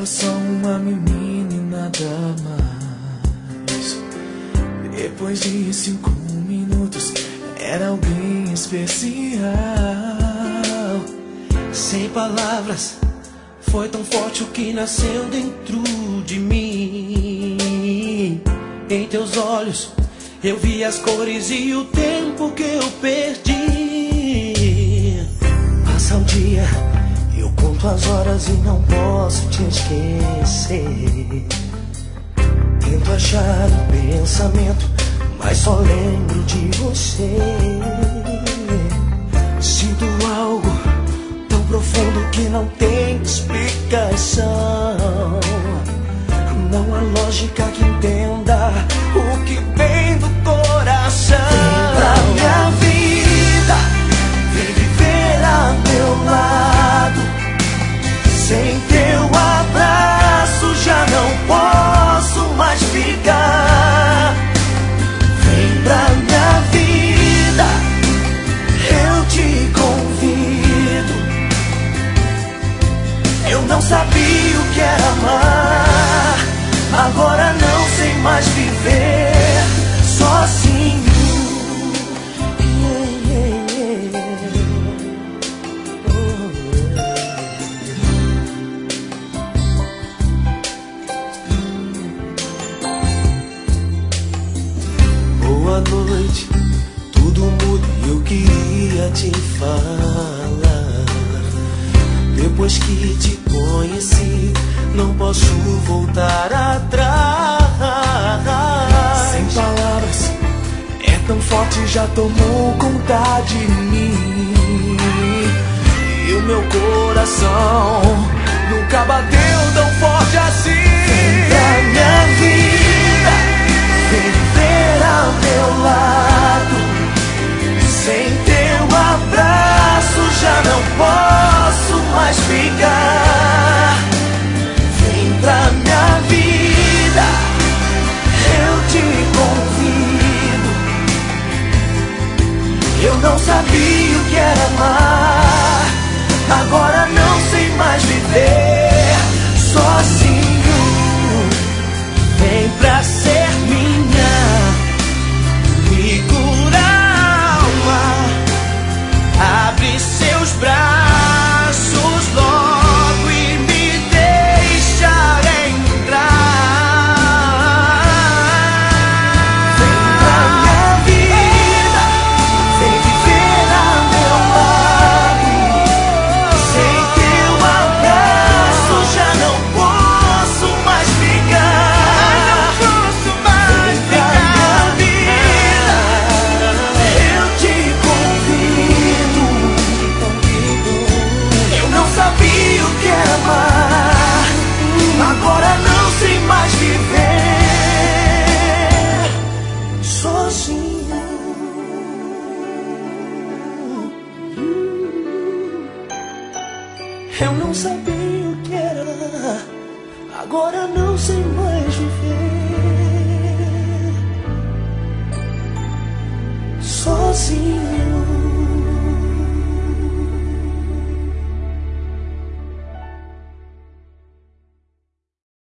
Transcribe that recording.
só uma menina e nada mais. Depois de 5 minutos, era alguém especial. Sem palavras, foi tão forte o que nasceu dentro de mim. Em teus olhos eu vi as cores e o tempo que eu perdi. Passa um dia, eu conto as horas e não posso te esquecer. Tento achar um pensamento, mas só lembro de você. Sinto algo tão profundo que não tem explicação. Não há lógica que entenda o que vem do coração. Vem pra minha vida, vem viver a meu lado. Sem teu abraço já não posso mais ficar. Vem pra minha vida, eu te convido. Eu não sabia o que era amar, agora não sei mais viver sozinho. Boa noite, tudo muda e eu queria te falar. Depois que te conheci, não posso voltar atrás. Sem palavras, é tão forte, já tomou conta de mim. E o meu coração nunca bateu tão forte assim. Vem pra minha vida, vem viver ao meu lado. Sem teu abraço já não posso mais ficar. Vem pra minha vida, eu te convido. Eu não sabia o que era amar, agora não sei mais viver sozinho. Vem pra ser minha, me curar alma. Abre seus braços logo e me deixar entrar. Vem pra minha vida, vem viver a meu lado. Sem teu abraço já não posso mais ficar. Vem pra minha vida, eu te convido. Eu não sabia o que era amar, agora não sei mais viver sozinho. Eu não sabia o que era, agora não sei mais viver sozinho.